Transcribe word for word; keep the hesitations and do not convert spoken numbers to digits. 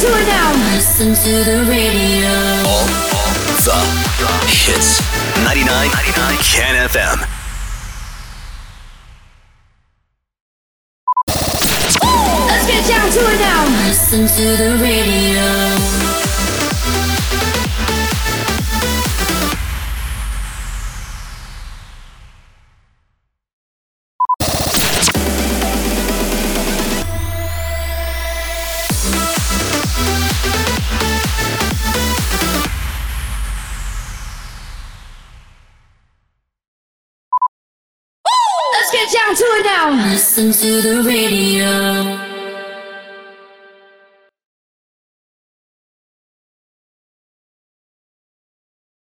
to it now. Listen to the radio. All, all the hits. ninety-nine, ninety-nine Can F M. Let's get down to it now. Listen to the radio. Let's get down to it now. Listen to the radio.